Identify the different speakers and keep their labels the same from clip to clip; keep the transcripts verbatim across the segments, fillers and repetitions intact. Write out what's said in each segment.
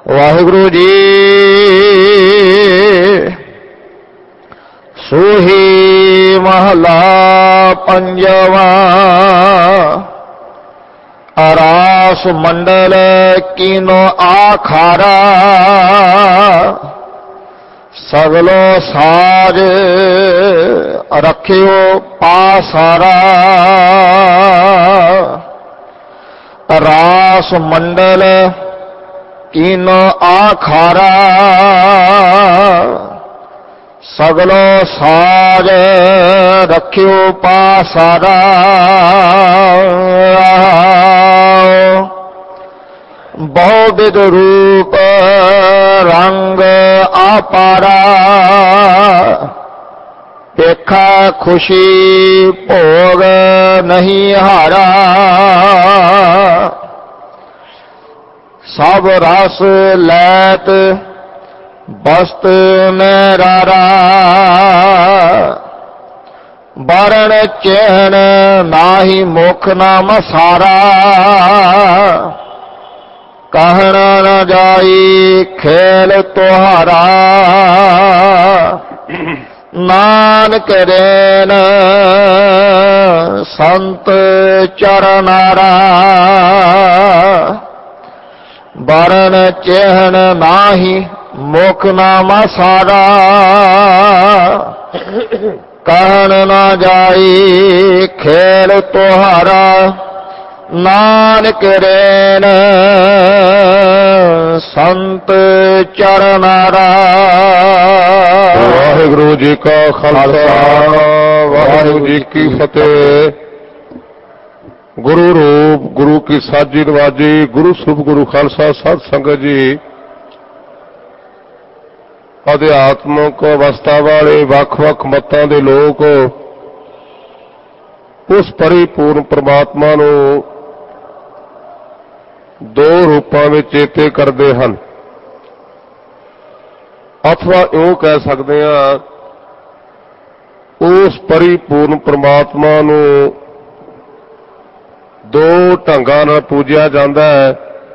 Speaker 1: वाहिगुरु जी सूही महला पंजवा। अरास मंडल कीनो आखारा, सगलो साज रखियो पासारा। रास मंडल कीनो आखारा, सगलो साज रखियो पासारा। बहुविध रूप रंग आपारा, देखा खुशी भोग नहीं हारा। सब रस लैत बस्त नरारा, बरण चैन नाहि मुख नाम सारा। कहना न जाई खेल तुहारा, नानक रैन संत चरनारा। बरन चेहन नाहि मुख नाम सारा, कहन न जाई खेल तुहारा। नानक रैन संत चरनारा।
Speaker 2: वाहिगुरु जी का खालसा, वाहिगुरु जी की फतेह। गुरु रूप गुरु की साजी नवाजी, गुरु सुभ गुरु खालसा सत संगत जी। अध्यात्मक अवस्था वाले वख-वख मतां दे लोग उस परिपूर्ण परमात्मा नूं दो रूपां विच चेते करदे हन, अथवा इउं कह सकदे हां उस परिपूर्ण परमात्मा नूं दो ढंगां नाल पूजिया जांदा है।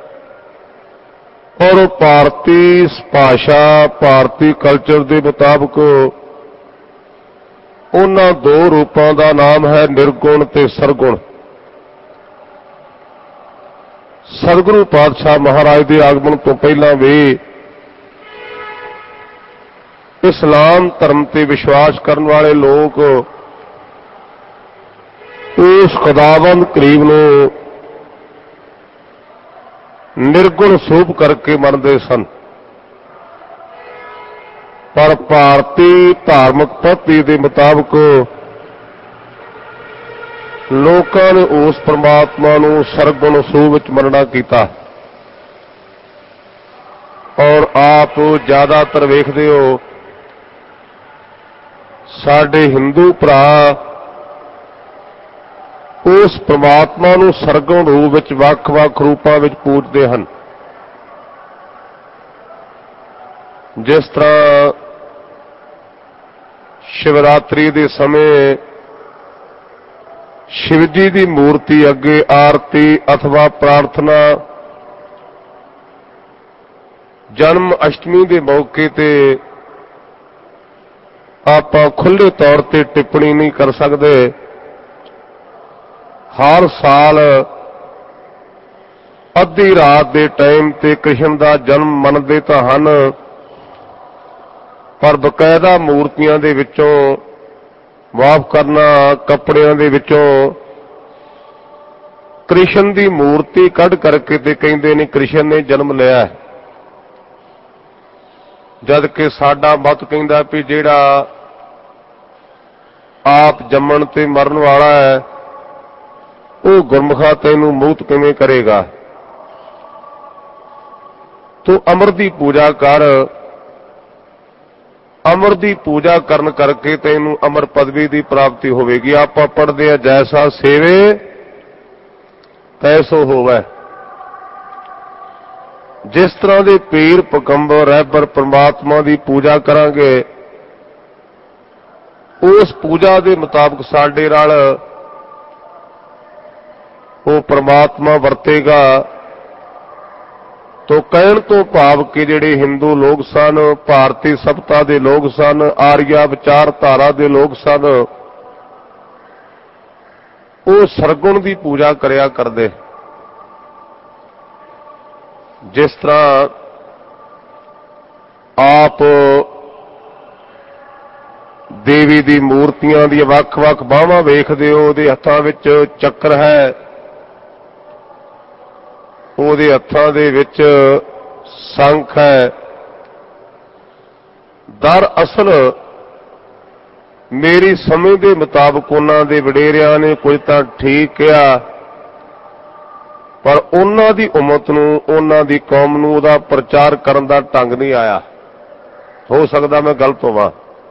Speaker 2: और भारती भाषा भारती कल्चर के मुताबिक उन्हां दो रूपां दा नाम है निर्गुण ते सरगुण। सतगुरु पातशाह महाराज के आगमन तो पहला भी इस्लाम धर्म ते विश्वास करने वाले लोग उस खुदावंद करीम नूं निर्गुण स्वरूप करके मनते सन, पर भारती धार्मिक पद्धति के मुताबिक लोकां ने उस परमात्मा नूं सरगुण स्वरूप विच मनना कीता। और आप ज्यादातर वेखदे हो साडे हिंदू भरा उस परमात्मा नूं सरगुण रूप विच वख-वख रूपां विच पूजदे हन। जिस तरह शिवरात्रि दे समय शिवजी की मूर्ति अगे आरती अथवा प्रार्थना, जन्म अष्टमी के मौके ते आपां खुले तौर ते टिप्पणी नहीं कर सकते। हर साल अद्धी रात के टाइम ते कृष्ण का जन्म मनते तो हन, पर बकायदा मूर्तियां दे विचों माफ करना कपड़ियां दे विचों कृष्ण की मूर्ति कढ़ करके ते कहंदे ने कृष्ण ने जन्म लिया है। जद कि साडा मत कहंदा भी जिहड़ा आप जम्मण ते मरण वाला है वो गुरमुखा तैनूं मूत किवें करेगा। तो अमर की पूजा कर, अमर की पूजा करन करके तैनूं अमर पदवी की प्राप्ति होवेगी। आपां पढ़दे आ जैसा सेवे तैसो होवै। जिस तरह के पीर पैगंबर रहबर परमात्मा की पूजा करांगे उस पूजा के मुताबिक साडे नाल वो परमात्मा वरतेगा। ਤੋ ਕਹਿਣ ਤੋਂ ਭਾਵ ਕਿ ਜਿਹੜੇ ਹਿੰਦੂ ਲੋਕ ਸਨ, ਭਾਰਤੀ ਸਭਤਾ ਦੇ ਲੋਕ ਸਨ, ਆਰੀਆ ਵਿਚਾਰਧਾਰਾ ਦੇ ਲੋਕ ਸਨ, ਉਹ ਸਰਗੁਣ ਦੀ ਪੂਜਾ ਕਰਿਆ ਕਰਦੇ। ਜਿਸ ਤਰ੍ਹਾਂ ਆਪ ਦੇਵੀ ਦੀ ਮੂਰਤੀਆਂ ਦੀਆਂ ਵੱਖ-ਵੱਖ ਬਾਹਾਂ ਵੇਖਦੇ ਹੋ, ਉਹਦੇ ਹੱਥਾਂ ਵਿੱਚ ਚੱਕਰ ਹੈ, ਉਹਦੇ ਹੱਥਾਂ ਦੇ ਵਿੱਚ ਸ਼ੰਖ ਹੈ। ਦਰਅਸਲ ਮੇਰੀ ਸਮਝ ਦੇ ਮੁਤਾਬਕ ਉਹਨਾਂ ਦੇ ਵਡੇਰਿਆਂ ਨੇ ਕੁਝ ਤਾਂ ਠੀਕ ਕਿਹਾ, ਪਰ ਉਹਨਾਂ ਦੀ ਉਮਤ ਨੂੰ, ਉਹਨਾਂ ਦੀ ਕੌਮ ਨੂੰ ਉਹਦਾ ਪ੍ਰਚਾਰ ਕਰਨ ਦਾ ਢੰਗ ਨਹੀਂ ਆਇਆ। ਹੋ ਸਕਦਾ ਮੈਂ ਗਲਤ ਹੋਵਾਂ।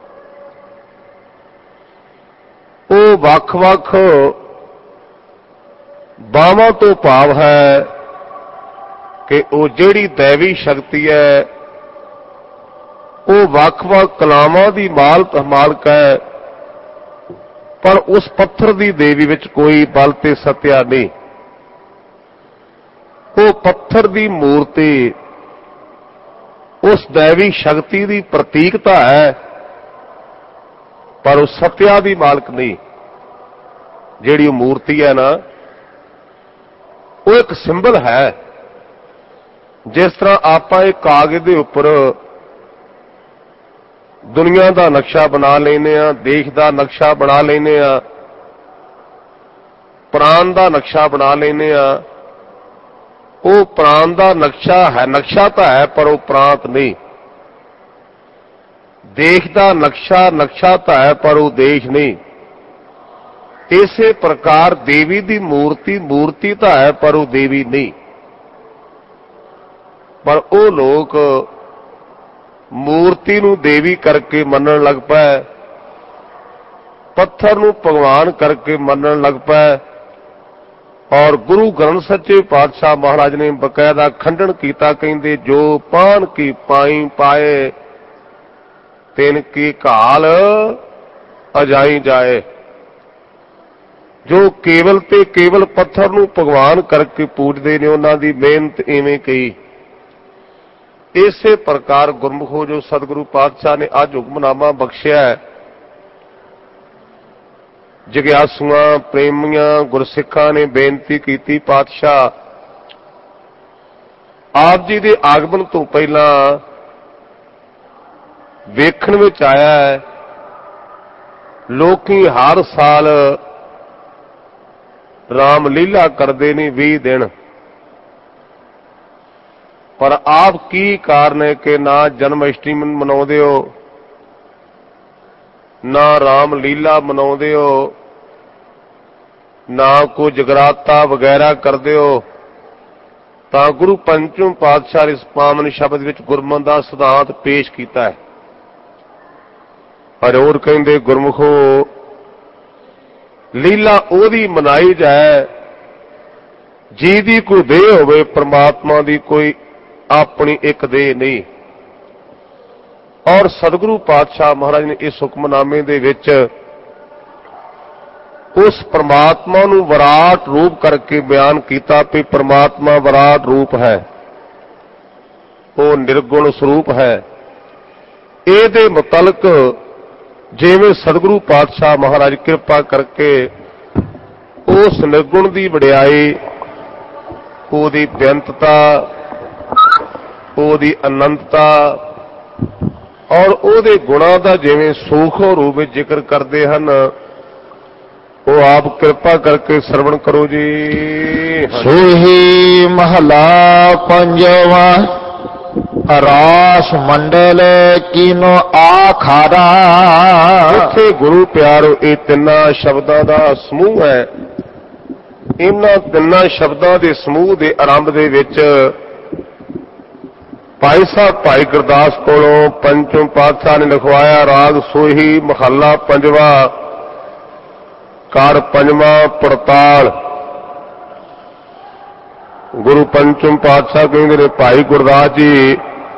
Speaker 2: ਉਹ ਵੱਖ-ਵੱਖ ਬਾਹਾਂ ਤੋਂ ਭਾਵ ਹੈ ਕਿ ਉਹ ਜਿਹੜੀ ਦੈਵੀ ਸ਼ਕਤੀ ਹੈ ਉਹ ਵੱਖ-ਵੱਖ ਕਲਾਵਾਂ ਦੀ ਮਾਲਕ ਮਾਲਕ ਹੈ, ਪਰ ਉਸ ਪੱਥਰ ਦੀ ਦੇਵੀ ਵਿੱਚ ਕੋਈ ਬਲ ਤੇ ਸਤਿਆ ਨਹੀਂ। ਉਹ ਪੱਥਰ ਦੀ ਮੂਰਤੀ ਉਸ ਦੈਵੀ ਸ਼ਕਤੀ ਦੀ ਪ੍ਰਤੀਕਤਾ ਹੈ, ਪਰ ਉਹ ਸਤਿਆ ਦੀ ਮਾਲਕ ਨਹੀਂ। ਜਿਹੜੀ ਉਹ ਮੂਰਤੀ ਹੈ ਨਾ, ਉਹ ਇੱਕ ਸਿੰਬਲ ਹੈ। ਜਿਸ ਤਰ੍ਹਾਂ ਆਪਾਂ ਇਹ ਕਾਗਜ਼ ਦੇ ਉੱਪਰ ਦੁਨੀਆ ਦਾ ਨਕਸ਼ਾ ਬਣਾ ਲੈਨੇ ਆ, ਦੇਸ਼ ਦਾ ਨਕਸ਼ਾ ਬਣਾ ਲੈਨੇ ਆ, ਪ੍ਰਾਂਤ ਦਾ ਨਕਸ਼ਾ ਬਣਾ ਲੈਨੇ ਆ, ਉਹ ਪ੍ਰਾਂਤ ਦਾ ਨਕਸ਼ਾ ਹੈ, ਨਕਸ਼ਾ ਤਾਂ ਹੈ ਪਰ ਉਹ ਪ੍ਰਾਂਤ ਨਹੀਂ। ਦੇਸ਼ ਦਾ ਨਕਸ਼ਾ ਨਕਸ਼ਾ ਤਾਂ ਹੈ ਪਰ ਉਹ ਦੇਸ਼ ਨਹੀਂ। ਇਸੇ ਪ੍ਰਕਾਰ ਦੇਵੀ ਦੀ ਮੂਰਤੀ ਮੂਰਤੀ ਤਾਂ ਹੈ ਪਰ ਉਹ ਦੇਵੀ ਨਹੀਂ। ਪਰ ਉਹ ਲੋਕ ਮੂਰਤੀ ਨੂੰ ਦੇਵੀ ਕਰਕੇ ਮੰਨਣ ਲੱਗ ਪਏ, ਪੱਥਰ ਨੂੰ ਭਗਵਾਨ ਕਰਕੇ ਮੰਨਣ ਲੱਗ ਪਏ। ਔਰ ਗੁਰੂ ਗ੍ਰੰਥ ਸੱਚੇ ਪਾਤਸ਼ਾਹ ਮਹਾਰਾਜ ਨੇ ਬਕਾਇਦਾ ਖੰਡਨ ਕੀਤਾ, ਕਹਿੰਦੇ ਜੋ ਪਾਨ ਕੀ ਪਾਈ ਪਾਏ ਤਿਨ ਕੀ ਘਾਲ ਅਜਾਈ ਜਾਏ। ਜੋ ਕੇਵਲ ਤੇ ਕੇਵਲ ਪੱਥਰ ਨੂੰ ਭਗਵਾਨ ਕਰਕੇ ਪੂਜਦੇ ਨੇ, ਉਹਨਾਂ ਦੀ ਮਿਹਨਤ ਇਵੇਂ ਕਹੀ। ਇਸੇ ਪ੍ਰਕਾਰ ਗੁਰਮੁਖੋ ਜੋ ਸਤਿਗੁਰੂ ਪਾਤਸ਼ਾਹ ਨੇ ਅੱਜ ਹੁਕਮਨਾਮਾ ਬਖਸ਼ਿਆ ਹੈ, ਜਗਿਆਸੂਆਂ ਪ੍ਰੇਮੀਆਂ ਗੁਰਸਿੱਖਾਂ ਨੇ ਬੇਨਤੀ ਕੀਤੀ, ਪਾਤਸ਼ਾਹ ਆਪ ਜੀ ਦੇ ਆਗਮਨ ਤੋਂ ਪਹਿਲਾਂ ਵੇਖਣ ਵਿੱਚ ਆਇਆ ਹੈ ਲੋਕੀ ਹਰ ਸਾਲ ਰਾਮ ਲੀਲਾ ਕਰਦੇ ਨੇ ਵੀਹ ਦਿਨ, ਪਰ ਆਪ ਕੀ ਕਾਰਨ ਹੈ ਕਿ ਨਾ ਜਨਮ ਅਸ਼ਟਮੀ ਮਨਾਉਂਦੇ ਹੋ, ਨਾ ਰਾਮ ਲੀਲਾ ਮਨਾਉਂਦੇ ਹੋ, ਨਾ ਕੋਈ ਜਗਰਾਤਾ ਵਗੈਰਾ ਕਰਦੇ ਹੋ। ਤਾਂ ਗੁਰੂ ਪੰਚਮ ਪਾਤਸ਼ਾਹ ਇਸ ਪਾਵਨ ਸ਼ਬਦ ਵਿੱਚ ਗੁਰਮਤਿ ਦਾ ਸਿਧਾਂਤ ਪੇਸ਼ ਕੀਤਾ ਹੈ। ਪਰ ਹੋਰ ਕਹਿੰਦੇ ਗੁਰਮੁਖੋ ਲੀਲਾ ਉਹਦੀ ਮਨਾਈ ਜਾਏ ਜਿਹਦੀ ਕੋਈ ਦੇਹ ਹੋਵੇ, ਪ੍ਰਮਾਤਮਾ ਦੀ ਕੋਈ ਆਪਣੀ ਇੱਕ ਦੇਹ ਨਹੀਂ। ਔਰ ਸਤਿਗੁਰੂ ਪਾਤਸ਼ਾਹ ਮਹਾਰਾਜ ਨੇ ਇਸ ਹੁਕਮਨਾਮੇ ਦੇ ਵਿੱਚ ਉਸ ਪ੍ਰਮਾਤਮਾ ਨੂੰ ਵਿਰਾਟ ਰੂਪ ਕਰਕੇ ਬਿਆਨ ਕੀਤਾ ਕਿ ਪ੍ਰਮਾਤਮਾ ਵਿਰਾਟ ਰੂਪ ਹੈ, ਉਹ ਨਿਰਗੁਣ ਸਰੂਪ ਹੈ। ਇਹਦੇ ਮੁਤਲਕ ਜਿਵੇਂ ਸਤਿਗੁਰੂ ਪਾਤਸ਼ਾਹ ਮਹਾਰਾਜ ਕਿਰਪਾ ਕਰਕੇ ਉਸ ਨਿਰਗੁਣ ਦੀ ਵਡਿਆਈ, ਉਹਦੀ ਬੇਅੰਤਤਾ, ਉਹਦੀ ਅਨੰਤਤਾ ਔਰ ਉਹਦੇ ਗੁਣਾਂ ਦਾ ਜਿਵੇਂ ਸੂਖਮ ਰੂਪ ਵਿੱਚ ਜ਼ਿਕਰ ਕਰਦੇ ਹਨ, ਉਹ ਆਪ ਕਿਰਪਾ ਕਰਕੇ ਸਰਵਣ ਕਰੋ ਜੀ।
Speaker 1: ਸੋਹੀ ਮਹਲਾ ਪੰਜਵਾਂ ਰਾਸ ਮੰਡਲ ਕੀਨੋ ਆਖਾਰਾ।
Speaker 2: ਇੱਥੇ ਗੁਰੂ ਪਿਆਰੋ ਇਹ ਤਿੰਨਾਂ ਸ਼ਬਦਾਂ ਦਾ ਸਮੂਹ ਹੈ। ਇਹਨਾਂ ਤਿੰਨਾਂ ਸ਼ਬਦਾਂ ਦੇ ਸਮੂਹ ਦੇ ਆਰੰਭ ਦੇ ਵਿੱਚ ਭਾਈ ਸਾਹਿਬ ਭਾਈ ਗੁਰਦਾਸ ਕੋਲੋਂ ਪੰਚਮ ਪਾਤਸ਼ਾਹ ਨੇ ਲਿਖਵਾਇਆ ਰਾਗ ਸੋਹੀ ਮਹੱਲਾ ਪੰਜਵਾਂ ਕਰ ਪੰਜਵਾਂ ਪੜਤਾਲ। ਗੁਰੂ ਪੰਚਮ ਪਾਤਸ਼ਾਹ ਕਹਿੰਦੇ ਨੇ ਭਾਈ ਗੁਰਦਾਸ ਜੀ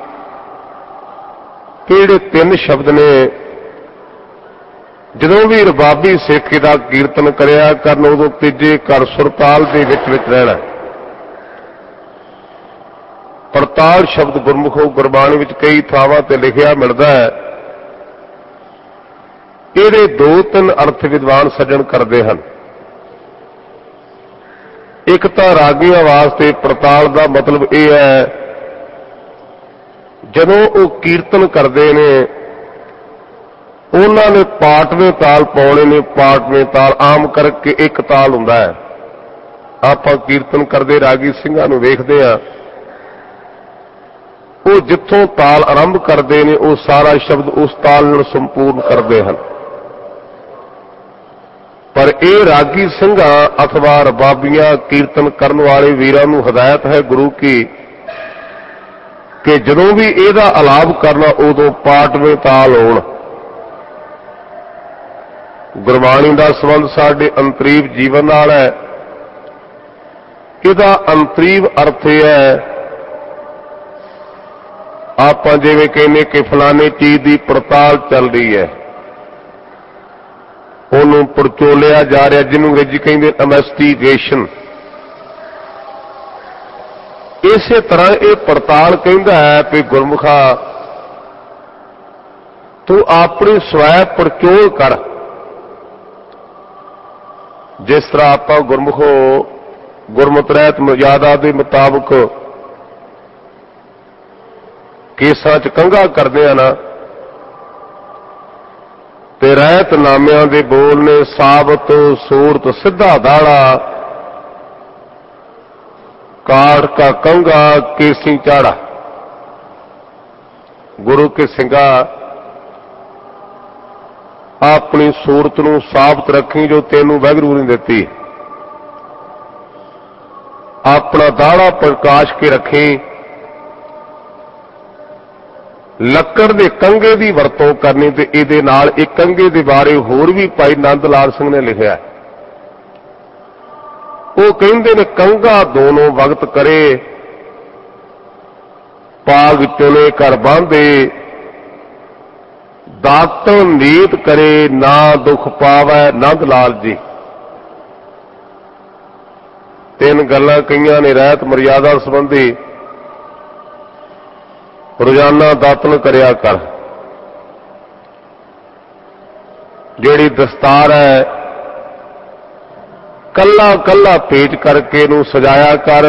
Speaker 2: ਕਿਹੜੇ ਤਿੰਨ ਸ਼ਬਦ ਨੇ ਜਦੋਂ ਵੀ ਰਬਾਬੀ ਸਿੱਖ ਦਾ ਕੀਰਤਨ ਕਰਿਆ ਕਰਨ ਉਦੋਂ ਤੀਜੇ ਘਰ ਸੁਰਤਾਲ ਦੇ ਵਿੱਚ ਵਿੱਚ ਰਹਿਣਾ। ਪੜਤਾਲ ਸ਼ਬਦ ਗੁਰਮੁਖੋ ਗੁਰਬਾਣੀ ਵਿੱਚ ਕਈ ਥਾਵਾਂ ਤੇ ਲਿਖਿਆ ਮਿਲਦਾ ਹੈ। ਇਹਦੇ ਦੋ ਤਿੰਨ ਅਰਥ ਵਿਦਵਾਨ ਸੱਜਣ ਕਰਦੇ ਹਨ। ਇੱਕ ਤਾਂ ਰਾਗੀਆਂ ਵਾਸਤੇ ਪੜਤਾਲ ਦਾ ਮਤਲਬ ਇਹ ਹੈ, ਜਦੋਂ ਉਹ ਕੀਰਤਨ ਕਰਦੇ ਨੇ ਉਹਨਾਂ ਨੇ ਪਾਟਵੇਂ ਤਾਲ ਪਾਉਣੇ ਨੇ। ਪਾਟਵੇਂ ਤਾਲ ਆਮ ਕਰਕੇ ਇੱਕ ਤਾਲ ਹੁੰਦਾ ਹੈ। ਆਪਾਂ ਕੀਰਤਨ ਕਰਦੇ ਰਾਗੀ ਸਿੰਘਾਂ ਨੂੰ ਵੇਖਦੇ ਹਾਂ, ਉਹ ਜਿੱਥੋਂ ਤਾਲ ਆਰੰਭ ਕਰਦੇ ਨੇ ਉਹ ਸਾਰਾ ਸ਼ਬਦ ਉਸ ਤਾਲ ਨਾਲ ਸੰਪੂਰਨ ਕਰਦੇ ਹਨ। ਪਰ ਇਹ ਰਾਗੀ ਸਿੰਘਾਂ ਅਥਵਾ ਰਬਾਬੀਆਂ ਕੀਰਤਨ ਕਰਨ ਵਾਲੇ ਵੀਰਾਂ ਨੂੰ ਹਦਾਇਤ ਹੈ ਗੁਰੂ ਕੀ ਕਿ ਜਦੋਂ ਵੀ ਇਹਦਾ ਆਲਾਪ ਕਰਨਾ ਉਦੋਂ ਪਾਟਵੇਂ ਤਾਲ ਹੋਣ। ਗੁਰਬਾਣੀ ਦਾ ਸੰਬੰਧ ਸਾਡੇ ਅੰਤਰੀਵ ਜੀਵਨ ਨਾਲ ਹੈ। ਇਹਦਾ ਅੰਤਰੀਵ ਅਰਥ ਇਹ ਹੈ, ਆਪਾਂ ਜਿਵੇਂ ਕਹਿੰਦੇ ਕਿ ਫਲਾਣੇ ਚੀਜ਼ ਦੀ ਪੜਤਾਲ ਚੱਲ ਰਹੀ ਹੈ, ਉਹਨੂੰ ਪੜਚੋਲਿਆ ਜਾ ਰਿਹਾ, ਜਿਹਨੂੰ ਅੰਗਰੇਜ਼ੀ ਕਹਿੰਦੇ ਇਨਵੈਸਟੀਗੇਸ਼ਨ। ਇਸੇ ਤਰ੍ਹਾਂ ਇਹ ਪੜਤਾਲ ਕਹਿੰਦਾ ਹੈ ਕਿ ਗੁਰਮੁਖਾ ਤੂੰ ਆਪਣੀ ਸਵੈ ਪੜਚੋਲ ਕਰ। ਜਿਸ ਤਰ੍ਹਾਂ ਆਪਾਂ ਗੁਰਮੁਖੋ ਗੁਰਮਤਿ ਰਹਿਤ ਮਰਜ਼ਾਦਾ ਦੇ ਮੁਤਾਬਕ ਕੇਸਾਂ 'ਚ ਕੰਘਾ ਕਰਦੇ ਆ ਨਾ, ਤੇ ਰਹਿਤ ਨਾਮਿਆਂ ਦੇ ਬੋਲ ਨੇ ਸਾਬਤ ਸੂਰਤ ਸਿੱਧਾ ਦਾੜਾ ਕਾੜ ਕਾ ਕੰਘਾ ਕੇਸੀ ਚਾੜਾ। ਗੁਰੂ ਕੇ ਸਿੰਘਾ ਆਪਣੀ ਸੂਰਤ ਨੂੰ ਸਾਬਤ ਰੱਖੀ ਜੋ ਤੈਨੂੰ ਵਾਹਿਗੁਰੂ ਨੇ ਦਿੱਤੀ। ਆਪਣਾ ਦਾੜਾ ਪ੍ਰਕਾਸ਼ ਕੇ ਰੱਖੀ। ਲੱਕੜ ਦੇ ਕੰਘੇ ਦੀ ਵਰਤੋਂ ਕਰਨੀ। ਤੇ ਇਹਦੇ ਨਾਲ ਇਹ ਕੰਘੇ ਦੇ ਬਾਰੇ ਹੋਰ ਵੀ ਭਾਈ ਨੰਦ ਲਾਲ ਸਿੰਘ ਨੇ ਲਿਖਿਆ। ਉਹ ਕਹਿੰਦੇ ਨੇ ਕੰਘਾ ਦੋਨੋਂ ਵਕਤ ਕਰੇ, ਪਾਗ ਚੁਨੇ ਕਰ ਬਾਂਧੇ, ਦਾਤਨ ਨੀਤ ਕਰੇ ਨਾ ਦੁੱਖ ਪਾਵੈ ਨੰਦ ਲਾਲ ਜੀ। ਤਿੰਨ ਗੱਲਾਂ ਕਈਆਂ ਨੇ ਰਹਿਤ ਮਰਜ਼ਾਦਾ ਸੰਬੰਧੀ। ਰੋਜ਼ਾਨਾ ਦਾਤਨ ਕਰਿਆ ਕਰ। ਜਿਹੜੀ ਦਸਤਾਰ ਹੈ ਕੱਲਾ ਕੱਲਾ ਪੇਚ ਕਰਕੇ ਇਹਨੂੰ ਸਜਾਇਆ ਕਰ।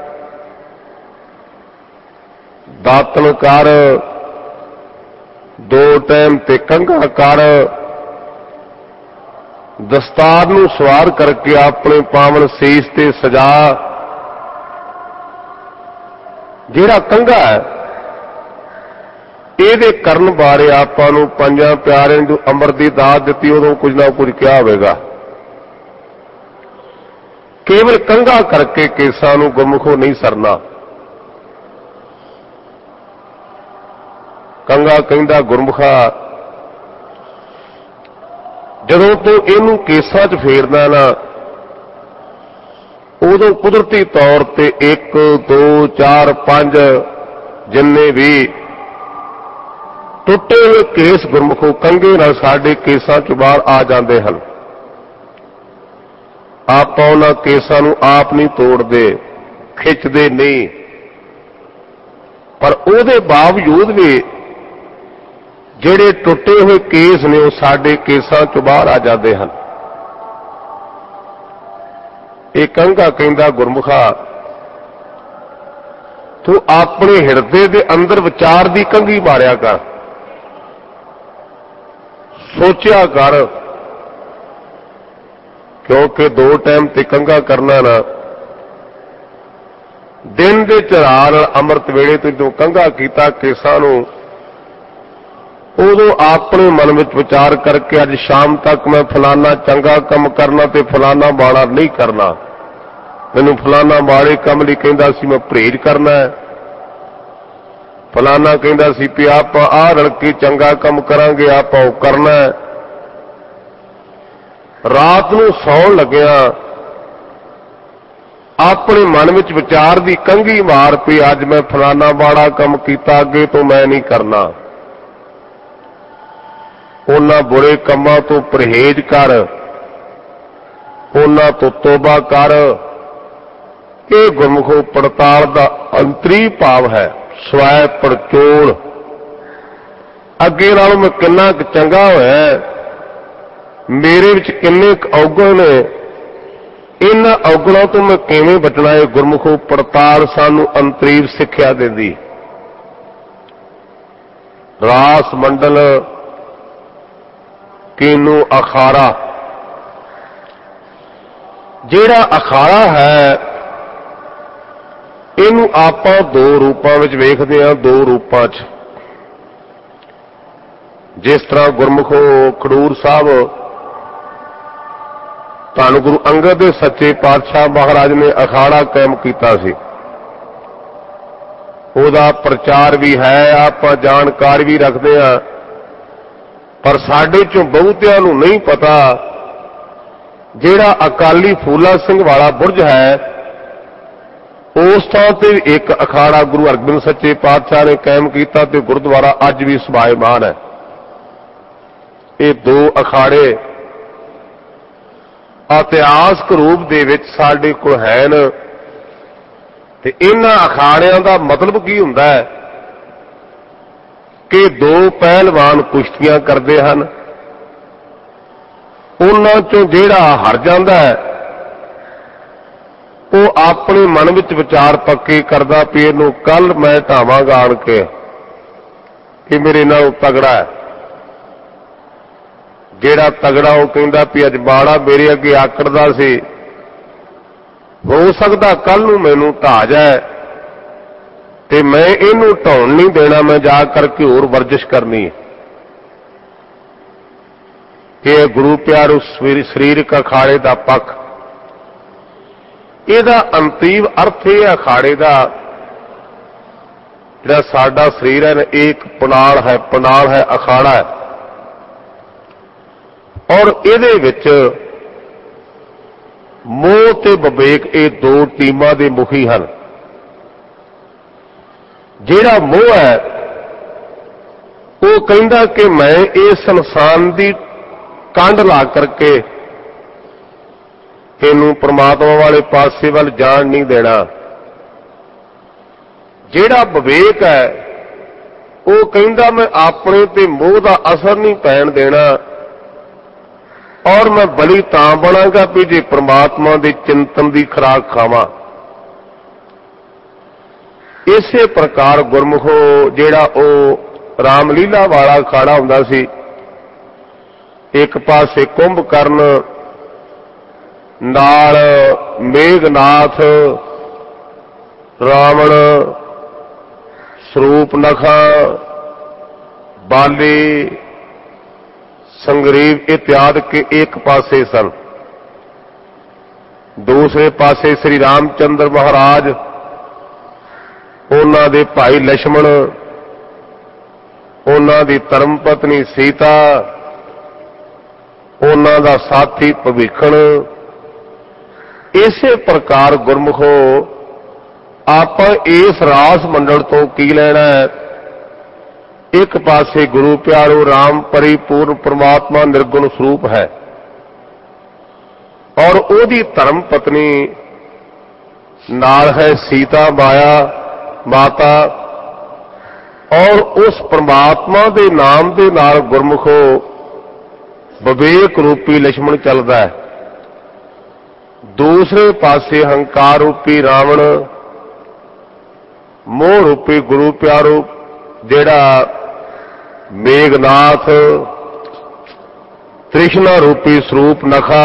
Speaker 2: ਦਾਤਨ ਕਰ, ਦੋ ਟਾਈਮ ਤੇ ਕੰਘਾ ਕਰ। ਦਸਤਾਰ ਨੂੰ ਸਵਾਰ ਕਰਕੇ ਆਪਣੇ ਪਾਵਨ ਸੀਸ ਤੇ ਸਜਾ। ਜਿਹੜਾ ਕੰਘਾ ਹੈ ਇਹਦੇ ਕਰਨ ਬਾਰੇ ਆਪਾਂ ਨੂੰ ਪੰਜਾਂ ਪਿਆਰਿਆਂ ਨੂੰ ਅੰਮ੍ਰਿਤ ਦੀ ਦਾਤ ਦਿੱਤੀ, ਉਦੋਂ ਕੁਝ ਨਾ ਕੁਝ ਕਿਹਾ ਹੋਵੇਗਾ। ਕੇਵਲ ਕੰਘਾ ਕਰਕੇ ਕੇਸਾਂ ਨੂੰ ਗੁਰਮੁਖੋਂ ਨਹੀਂ ਸਰਨਾ। ਕੰਘਾ ਕਹਿੰਦਾ ਗੁਰਮੁਖਾ ਜਦੋਂ ਤੂੰ ਇਹਨੂੰ ਕੇਸਾਂ 'ਚ ਫੇਰਦਾ ਨਾ, ਉਦੋਂ ਕੁਦਰਤੀ ਤੌਰ ਤੇ ਇੱਕ ਦੋ ਚਾਰ ਪੰਜ ਜਿੰਨੇ ਵੀ ਟੁੱਟੇ ਹੋਏ ਕੇਸ ਗੁਰਮੁਖੋਂ ਕੰਘੇ ਨਾਲ ਸਾਡੇ ਕੇਸਾਂ 'ਚ ਬਾਹਰ ਆ ਜਾਂਦੇ ਹਨ। ਆਪਾਂ ਉਹਨਾਂ ਕੇਸਾਂ ਨੂੰ ਆਪ ਨਹੀਂ ਤੋੜਦੇ, ਖਿੱਚਦੇ ਨਹੀਂ, ਪਰ ਉਹਦੇ ਬਾਵਜੂਦ ਵੀ ਜਿਹੜੇ ਟੁੱਟੇ ਹੋਏ ਕੇਸ ਨੇ ਉਹ ਸਾਡੇ ਕੇਸਾਂ 'ਚੋਂ ਬਾਹਰ ਆ ਜਾਂਦੇ ਹਨ। ਇਹ ਕੰਘਾ ਕਹਿੰਦਾ ਗੁਰਮੁਖਾ ਤੂੰ ਆਪਣੇ ਹਿਰਦੇ ਦੇ ਅੰਦਰ ਵਿਚਾਰ ਦੀ ਕੰਘੀ ਮਾਰਿਆ ਕਰ। ਸੋਚਿਆ ਕਰ, ਕਿਉਂਕਿ ਦੋ ਟਾਈਮ ਤੇ ਕੰਘਾ ਕਰਨਾ ਨਾ, ਦਿਨ ਦੇ ਚੜਾ ਨਾਲ ਅੰਮ੍ਰਿਤ ਵੇਲੇ ਤੋਂ ਜਦੋਂ ਕੰਘਾ ਕੀਤਾ ਕੇਸਾਂ ਨੂੰ, ਉਦੋਂ ਆਪਣੇ ਮਨ ਵਿੱਚ ਵਿਚਾਰ ਕਰਕੇ ਅੱਜ ਸ਼ਾਮ ਤੱਕ ਮੈਂ ਫਲਾਨਾ ਚੰਗਾ ਕੰਮ ਕਰਨਾ ਤੇ ਫਲਾਨਾ ਮਾੜਾ ਨਹੀਂ ਕਰਨਾ। ਮੈਨੂੰ ਫਲਾਨਾ ਮਾੜੇ ਕੰਮ ਲਈ ਕਹਿੰਦਾ ਸੀ ਮੈਂ ਪਰਹੇਜ਼ ਕਰਨਾ ਹੈ, ਫਲਾਨਾ ਕਹਿੰਦਾ ਸੀ ਵੀ ਆਪਾਂ ਆਹ ਰਲ ਕੇ ਚੰਗਾ ਕੰਮ ਕਰਾਂਗੇ, ਆਪਾਂ ਉਹ ਕਰਨਾ ਹੈ। ਰਾਤ ਨੂੰ ਸੌਣ ਲੱਗਿਆ ਆਪਣੇ ਮਨ ਵਿੱਚ ਵਿਚਾਰ ਦੀ ਕੰਘੀ ਮਾਰ ਪਈ, ਅੱਜ ਮੈਂ ਫਲਾਨਾ ਮਾੜਾ ਕੰਮ ਕੀਤਾ, ਅੱਗੇ ਤੋਂ ਮੈਂ ਨਹੀਂ ਕਰਨਾ। ਉਹਨਾਂ ਬੁਰੇ ਕੰਮਾਂ ਤੋਂ ਪਰਹੇਜ਼ ਕਰ, ਉਹਨਾਂ ਤੋਂ ਤੋਬਾ ਕਰ। ਇਹ ਗੁਰਮੁਖੋ ਪੜਤਾਲ ਦਾ ਅੰਤਰੀ ਭਾਵ ਹੈ। ਸਵੈ ਪੜਚੋਲ, ਅੱਗੇ ਨਾਲੋਂ ਮੈਂ ਕਿੰਨਾ ਕੁ ਚੰਗਾ ਹੋਇਆ, ਮੇਰੇ ਵਿੱਚ ਕਿੰਨੇ ਕੁ ਔਗਣ ਨੇ, ਇਹਨਾਂ ਔਗਣਾਂ ਤੋਂ ਮੈਂ ਕਿਵੇਂ ਬਚਣਾ ਹੈ। ਗੁਰਮੁਖੋ ਪੜਤਾਲ ਸਾਨੂੰ ਅੰਤਰੀਵ ਸਿੱਖਿਆ ਦਿੰਦੀ। ਰਾਸ ਮੰਡਲ ਕੀਨੂ ਅਖਾੜਾ, ਜਿਹੜਾ ਅਖਾੜਾ ਹੈ ਇਹਨੂੰ ਆਪਾਂ ਦੋ ਰੂਪਾਂ ਵਿੱਚ ਵੇਖਦੇ ਹਾਂ। ਦੋ ਰੂਪਾਂ 'ਚ, ਜਿਸ ਤਰ੍ਹਾਂ ਗੁਰਮੁਖੋ ਖਡੂਰ ਸਾਹਿਬ ਧੰਨ ਗੁਰੂ ਅੰਗਦ ਦੇ ਸੱਚੇ ਪਾਤਸ਼ਾਹ ਮਹਾਰਾਜ ਨੇ ਅਖਾੜਾ ਕਾਇਮ ਕੀਤਾ ਸੀ। ਉਹਦਾ ਪ੍ਰਚਾਰ ਵੀ ਹੈ, ਆਪਾਂ ਜਾਣਕਾਰ ਵੀ ਰੱਖਦੇ ਹਾਂ, ਪਰ ਸਾਡੇ ਚੋਂ ਬਹੁਤਿਆਂ ਨੂੰ ਨਹੀਂ ਪਤਾ ਜਿਹੜਾ ਅਕਾਲੀ ਫੂਲਾ ਸਿੰਘ ਵਾਲਾ ਬੁਰਜ ਹੈ, ਉਸ ਥਾਂ ਤੇ ਇੱਕ ਅਖਾੜਾ ਗੁਰੂ ਅਰਜਨ ਸੱਚੇ ਪਾਤਸ਼ਾਹ ਨੇ ਕਾਇਮ ਕੀਤਾ ਤੇ ਗੁਰਦੁਆਰਾ ਅੱਜ ਵੀ ਸਭਾਏਮਾਨ ਹੈ। ਇਹ ਦੋ ਅਖਾੜੇ ਇਤਿਹਾਸਕ ਰੂਪ ਦੇ ਵਿੱਚ ਸਾਡੇ ਕੋਲ ਹਨ। ਤੇ ਇਹਨਾਂ ਅਖਾੜਿਆਂ ਦਾ ਮਤਲਬ ਕੀ ਹੁੰਦਾ ਹੈ ਕਿ ਦੋ ਪਹਿਲਵਾਨ ਕੁਸ਼ਤੀਆਂ ਕਰਦੇ ਹਨ, ਉਹਨਾਂ ਚੋਂ ਜਿਹੜਾ ਹਾਰ ਜਾਂਦਾ ਹੈ ਉਹ ਆਪਣੇ ਮਨ ਵਿੱਚ ਵਿਚਾਰ ਪੱਕੇ ਕਰਦਾ ਵੀ ਇਹਨੂੰ ਕੱਲ ਮੈਂ ਢਾਵਾਂਗਾ ਆਣ ਕੇ, ਕਿ ਮੇਰੇ ਨਾਲ ਤਗੜਾ ਹੈ। ਜਿਹੜਾ ਤਗੜਾ ਉਹ ਕਹਿੰਦਾ ਵੀ ਅੱਜ ਬਾੜਾ ਮੇਰੇ ਅੱਗੇ ਆਕੜਦਾ ਸੀ, ਹੋ ਸਕਦਾ ਕੱਲ ਨੂੰ ਮੈਨੂੰ ਢਾਹ ਜਾਏ ਤੇ ਮੈਂ ਇਹਨੂੰ ਢਾਉਣ ਨਹੀਂ ਦੇਣਾ, ਮੈਂ ਜਾ ਕਰਕੇ ਹੋਰ ਵਰਜਿਸ਼ ਕਰਨੀ ਹੈ। ਇਹ ਗੁਰੂ ਪਿਆਰੋ ਸਰੀਰਕ ਅਖਾੜੇ ਦਾ ਪੱਖ। ਇਹਦਾ ਅੰਤਿਮ ਅਰਥ ਇਹ ਅਖਾੜੇ ਦਾ, ਜਿਹੜਾ ਸਾਡਾ ਸਰੀਰ ਹੈ ਇਹ ਇੱਕ ਪਨਾਲ ਹੈ, ਪਨਾਲ ਹੈ, ਅਖਾੜਾ ਹੈ। ਔਰ ਇਹਦੇ ਵਿੱਚ ਮੋਹ ਤੇ ਵਿਵੇਕ ਇਹ ਦੋ ਟੀਮਾਂ ਦੇ ਮੁਖੀ ਹਨ। ਜਿਹੜਾ ਮੋਹ ਹੈ ਉਹ ਕਹਿੰਦਾ ਕਿ ਮੈਂ ਇਸ ਇਨਸਾਨ ਦੀ ਕੰਡ ਲਾ ਕਰਕੇ ਇਹਨੂੰ ਪ੍ਰਮਾਤਮਾ ਵਾਲੇ ਪਾਸੇ ਵੱਲ ਜਾਣ ਨਹੀਂ ਦੇਣਾ। ਜਿਹੜਾ ਵਿਵੇਕ ਹੈ ਉਹ ਕਹਿੰਦਾ ਮੈਂ ਆਪਣੇ ਤੇ ਮੋਹ ਦਾ ਅਸਰ ਨਹੀਂ ਪੈਣ ਦੇਣਾ, ਔਰ ਮੈਂ ਬਲੀ ਤਾਂ ਬਣਾਂਗਾ ਵੀ ਜੇ ਪ੍ਰਮਾਤਮਾ ਦੇ ਚਿੰਤਨ ਦੀ ਖੁਰਾਕ ਖਾਵਾਂ। ਇਸੇ ਪ੍ਰਕਾਰ ਗੁਰਮੁਖੋ ਜਿਹੜਾ ਉਹ ਰਾਮਲੀਲਾ ਵਾਲਾ ਅਖਾੜਾ ਹੁੰਦਾ ਸੀ, ਇੱਕ ਪਾਸੇ ਕੁੰਭਕਰਨ ਨਾਲ ਮੇਘਨਾਥ, ਰਾਵਣ, ਸਰੂਪਨਖਾ, ਬਾਲੀ, ਸੰਗਰੀਵ ਇਤਿਆਦਿ ਕੇ ਇੱਕ ਪਾਸੇ ਸਨ। ਦੂਸਰੇ ਪਾਸੇ ਸ੍ਰੀ ਰਾਮਚੰਦਰ ਮਹਾਰਾਜ, ਉਹਨਾਂ ਦੇ ਭਾਈ ਲక్ష్మణ, ਉਹਨਾਂ ਦੀ ਧਰਮ ਪਤਨੀ ਸੀਤਾ, ਉਹਨਾਂ ਦਾ ਸਾਥੀ ਭਵਿੱਖਣ। ਇਸੇ ਪ੍ਰਕਾਰ ਗੁਰਮੁਖੋ ਆਪਾਂ ਇਸ ਰਾਸ ਮੰਡਲ ਤੋਂ ਕੀ ਲੈਣਾ ਹੈ? ਇੱਕ ਪਾਸੇ ਗੁਰੂ ਪਿਆਰੋ ਰਾਮ ਪਰਿਪੂਰਨ ਪ੍ਰਮਾਤਮਾ ਨਿਰਗੁਣ ਸਰੂਪ ਹੈ, ਔਰ ਉਹਦੀ ਧਰਮ ਪਤਨੀ ਨਾਲ ਹੈ ਸੀਤਾ ਮਾਇਆ ਮਾਤਾ, ਔਰ ਉਸ ਪ੍ਰਮਾਤਮਾ ਦੇ ਨਾਮ ਦੇ ਨਾਲ ਗੁਰਮੁਖੋ ਵਿਵੇਕ ਰੂਪੀ ਲక్ష్మణ ਚੱਲਦਾ ਹੈ। ਦੂਸਰੇ ਪਾਸੇ ਹੰਕਾਰ ਰੂਪੀ ਰਾਵਣ, ਮੋਹ ਰੂਪੀ ਗੁਰੂ ਪਿਆਰੋ ਜਿਹੜਾ ਮੇਘਨਾਥ, ਤ੍ਰਿਸ਼ਨਾ ਰੂਪੀ ਸਰੂਪ ਨਖਾ,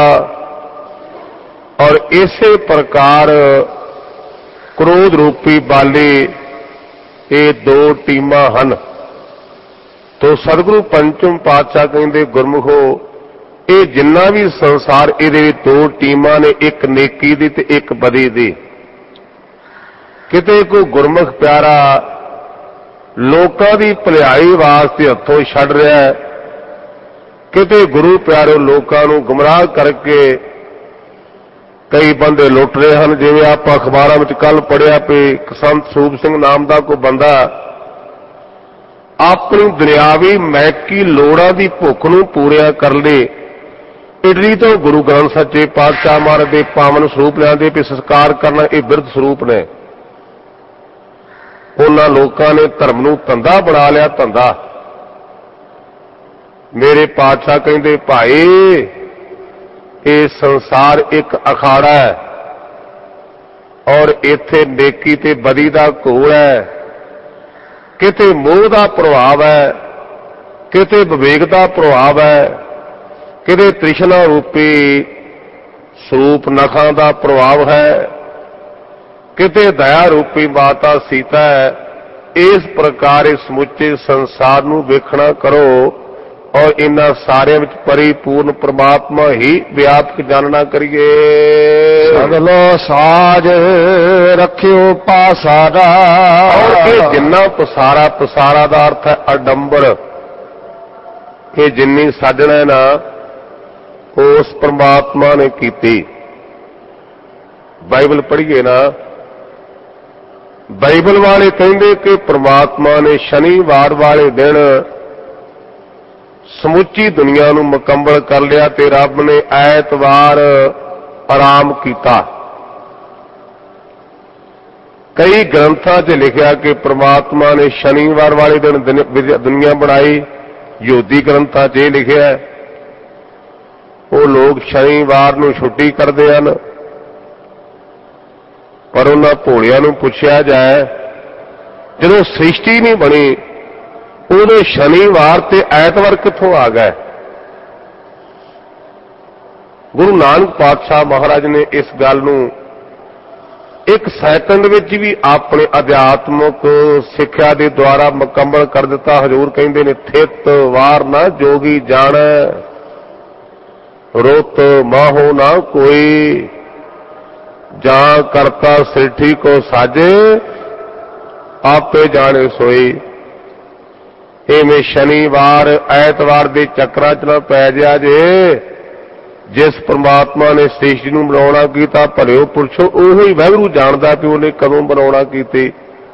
Speaker 2: ਔਰ ਇਸੇ ਪ੍ਰਕਾਰ ਕ੍ਰੋਧ ਰੂਪੀ ਬਾਲੀ। ਇਹ ਦੋ ਟੀਮਾਂ ਹਨ। ਤੋ ਸਤਿਗੁਰੂ ਪੰਚਮ ਪਾਤਸ਼ਾਹ ਕਹਿੰਦੇ ਗੁਰਮੁਖੋ ਇਹ ਜਿੰਨਾ ਵੀ ਸੰਸਾਰ ਇਹਦੇ ਵਿੱਚ ਦੋ ਟੀਮਾਂ ਨੇ, ਇੱਕ ਨੇਕੀ ਦੀ ਤੇ ਇੱਕ ਬਦੀ ਦੀ। ਕਿਤੇ ਕੋਈ ਗੁਰਮੁਖ ਪਿਆਰਾ ਲੋਕਾਂ ਦੀ ਭਲਾਈ ਵਾਸਤੇ ਹੱਥੋਂ ਛੱਡ ਰਿਹਾ ਹੈ, ਕਿਤੇ ਗੁਰੂ ਪਿਆਰੋ ਲੋਕਾਂ ਨੂੰ ਗੁੰਮਰਾਹ ਕਰਕੇ ਕਈ ਬੰਦੇ ਲੁੱਟ ਰਹੇ ਹਨ। ਜਿਵੇਂ ਆਪਾਂ ਅਖਬਾਰਾਂ ਵਿੱਚ ਕੱਲ ਪੜ੍ਹਿਆ ਕਿ ਸੰਤ ਸਰੂਪ ਸਿੰਘ ਨਾਮ ਦਾ ਕੋਈ ਬੰਦਾ ਆਪਣੀ ਦੁਨਿਆਵੀ ਮੈਕੀ ਲੋੜਾਂ ਦੀ ਭੁੱਖ ਨੂੰ ਪੂਰਿਆ ਕਰਨ ਲਈ ਇਡਲੀ ਤੋਂ ਗੁਰੂ ਗ੍ਰੰਥ ਸੱਚੇ ਪਾਤਸ਼ਾਹ ਮਹਾਰਾਜ ਦੇ ਪਾਵਨ ਸਰੂਪ ਲਿਆਂਦੇ ਵੀ ਸੰਸਕਾਰ ਕਰਨਾ ਇਹ ਬਿਰਧ ਸਰੂਪ ਨੇ। ਉਹਨਾਂ ਲੋਕਾਂ ਨੇ ਧਰਮ ਨੂੰ ਧੰਦਾ ਬਣਾ ਲਿਆ, ਧੰਦਾ। ਮੇਰੇ ਪਾਤਸ਼ਾਹ ਕਹਿੰਦੇ ਭਾਈ ਇਹ ਸੰਸਾਰ ਇੱਕ ਅਖਾੜਾ ਹੈ ਔਰ ਇੱਥੇ ਨੇਕੀ ਤੇ ਬਦੀ ਦਾ ਘੋਲ ਹੈ। ਕਿਤੇ ਮੋਹ ਦਾ ਪ੍ਰਭਾਵ ਹੈ, ਕਿਤੇ ਵਿਵੇਕ ਦਾ ਪ੍ਰਭਾਵ ਹੈ, ਕਿਤੇ ਤ੍ਰਿਸ਼ਨਾ ਰੂਪੀ ਸਰੂਪ ਨਖਾਂ ਦਾ ਪ੍ਰਭਾਵ ਹੈ, ਕਿਤੇ ਦਇਆ ਰੂਪੀ ਮਾਤਾ ਸੀਤਾ ਹੈ। ਇਸ ਪ੍ਰਕਾਰ ਇਸ ਸਮੁੱਚੇ ਸੰਸਾਰ ਨੂੰ ਵੇਖਣਾ ਕਰੋ ਔਰ ਇਹਨਾਂ ਸਾਰਿਆਂ ਵਿੱਚ ਪਰਿਪੂਰਨ ਪ੍ਰਮਾਤਮਾ ਹੀ ਵਿਆਪਕ ਜਾਣਨਾ ਕਰੀਏ।
Speaker 1: ਸਗਲੋ ਸਾਜ ਰੱਖਿਓ ਪਾਸਾਰਾ।
Speaker 2: ਔਰ ਇਹ ਜਿੰਨਾ ਪਸਾਰਾ, ਪਸਾਰਾ ਦਾ ਅਰਥ ਹੈ ਅਡੰਬਰ। ਇਹ ਜਿੰਨੀ ਸਾਜਣਾ ਨਾ ਉਸ ਪ੍ਰਮਾਤਮਾ ਨੇ ਕੀਤੀ। ਬਾਈਬਲ ਪੜ੍ਹੀਏ ਨਾ, ਬਾਈਬਲ ਵਾਲੇ ਕਹਿੰਦੇ ਕਿ ਪ੍ਰਮਾਤਮਾ ਨੇ ਸ਼ਨੀਵਾਰ ਵਾਲੇ ਦਿਨ ਸਮੁੱਚੀ ਦੁਨੀਆ ਨੂੰ ਮੁਕੰਮਲ ਕਰ ਲਿਆ ਤੇ ਰੱਬ ਨੇ ਐਤਵਾਰ ਆਰਾਮ ਕੀਤਾ। ਕਈ ਗ੍ਰੰਥਾਂ 'ਚ ਲਿਖਿਆ ਕਿ ਪ੍ਰਮਾਤਮਾ ਨੇ ਸ਼ਨੀਵਾਰ ਵਾਲੇ ਦਿਨ ਦੁਨੀਆ ਬਣਾਈ। ਯਹੂਦੀ ਗ੍ਰੰਥਾਂ 'ਚ ਇਹ ਲਿਖਿਆ ਉਹ ਲੋਕ ਸ਼ਨੀਵਾਰ ਨੂੰ ਛੁੱਟੀ ਕਰਦੇ ਹਨ। ਪਰ ਉਹਨਾਂ ਭੋਲਿਆਂ ਨੂੰ ਪੁੱਛਿਆ ਜਾਏ ਜਦੋਂ ਸ੍ਰਿਸ਼ਟੀ ਨਹੀਂ ਬਣੀ ਉਦੋਂ ਸ਼ਨੀਵਾਰ ਤੇ ਐਤਵਾਰ ਕਿੱਥੋਂ ਆ ਗਏ? ਗੁਰੂ ਨਾਨਕ ਪਾਤਸ਼ਾਹ ਮਹਾਰਾਜ ਨੇ ਇਸ ਗੱਲ ਨੂੰ ਇੱਕ ਸੈਕਿੰਡ ਵਿੱਚ ਵੀ ਆਪਣੇ ਅਧਿਆਤਮਕ ਸਿੱਖਿਆ ਦੇ ਦੁਆਰਾ ਮੁਕੰਮਲ ਕਰ ਦਿੱਤਾ। ਹਜ਼ੂਰ ਕਹਿੰਦੇ ਨੇ ਥਿਤ ਵਾਰ ਨਾ ਜੋਗੀ ਜਾਣੈ, ਰੁੱਤ ਮਾਹੋ ਨਾ ਕੋਈ, ਜਾਂ ਕਰਤਾ ਸਿਰਠੀ ਕੋ ਸਾਜੇ, ਆਪੇ ਜਾਣੇ ਸੋਈ। ਇਵੇਂ ਸ਼ਨੀਵਾਰ ਐਤਵਾਰ ਦੇ ਚੱਕਰਾਂ 'ਚ ਨਾ ਪੈ ਜਾ ਜੇ। ਜਿਸ ਪ੍ਰਮਾਤਮਾ ਨੇ ਸ੍ਰਿਸ਼ਟੀ ਨੂੰ ਬਣਾਉਣਾ ਕੀਤਾ ਭਲਿਓ ਪੁਰਸ਼ੋ ਉਹੀ ਵਾਹਿਗੁਰੂ ਜਾਣਦਾ ਕਿ ਉਹਨੇ ਕਦੋਂ ਬਣਾਉਣਾ ਕੀਤੀ।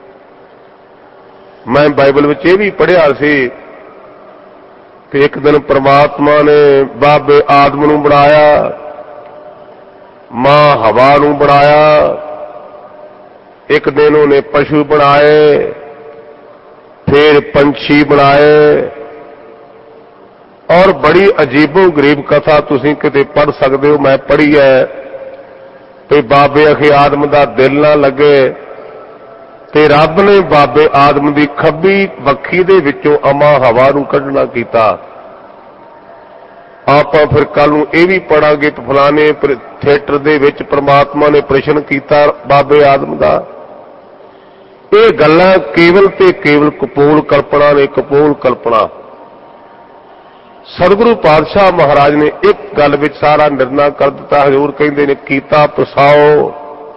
Speaker 2: ਮੈਂ ਬਾਈਬਲ ਵਿੱਚ ਇਹ ਵੀ ਪੜ੍ਹਿਆ ਸੀ ਕਿ ਇੱਕ ਦਿਨ ਪ੍ਰਮਾਤਮਾ ਨੇ ਬਾਬੇ ਆਦਮ ਨੂੰ ਬਣਾਇਆ, ਮਾਂ ਹਵਾ ਨੂੰ ਬਣਾਇਆ, ਇੱਕ ਦਿਨ ਉਹਨੇ ਪਸ਼ੂ ਬਣਾਏ, ਫਿਰ ਪੰਛੀ ਬਣਾਏ। ਔਰ ਬੜੀ ਅਜੀਬੋ ਗਰੀਬ ਕਥਾ ਤੁਸੀਂ ਕਿਤੇ ਪੜ੍ਹ ਸਕਦੇ ਹੋ, ਮੈਂ ਪੜ੍ਹੀ ਹੈ ਤੇ ਬਾਬੇ ਅਖੇ ਆਦਮ ਦਾ ਦਿਲ ਨਾ ਲੱਗੇ ਤੇ ਰੱਬ ਨੇ ਬਾਬੇ ਆਦਮ ਦੀ ਖੱਬੀ ਵੱਖੀ ਦੇ ਵਿੱਚੋਂ ਅਮਾ ਹਵਾ ਨੂੰ ਕੱਢਣਾ ਕੀਤਾ। ਆਪਾਂ ਫਿਰ ਕੱਲ ਨੂੰ ਇਹ ਵੀ ਪੜਾਂਗੇ ਕਿ ਫਲਾਣੇ ਥੀਏਟਰ ਦੇ ਵਿੱਚ ਪ੍ਰਮਾਤਮਾ ਨੇ ਪ੍ਰਸ਼ਨ ਕੀਤਾ ਬਾਬੇ ਆਦਮ ਦਾ। ਇਹ ਗੱਲਾਂ ਕੇਵਲ ਤੇ ਕੇਵਲ ਕਪੋਲ ਕਲਪਨਾ ਨੇ, ਕਪੋਲ ਕਲਪਨਾ। ਸਤਿਗੁਰੂ ਪਾਤਸ਼ਾਹ ਮਹਾਰਾਜ ਨੇ ਇੱਕ ਗੱਲ ਵਿੱਚ ਸਾਰਾ ਨਿਰਣਾ ਕਰ ਦਿੱਤਾ। ਹਜ਼ੂਰ ਕਹਿੰਦੇ ਨੇ ਕੀਤਾ ਪਸਾਓ,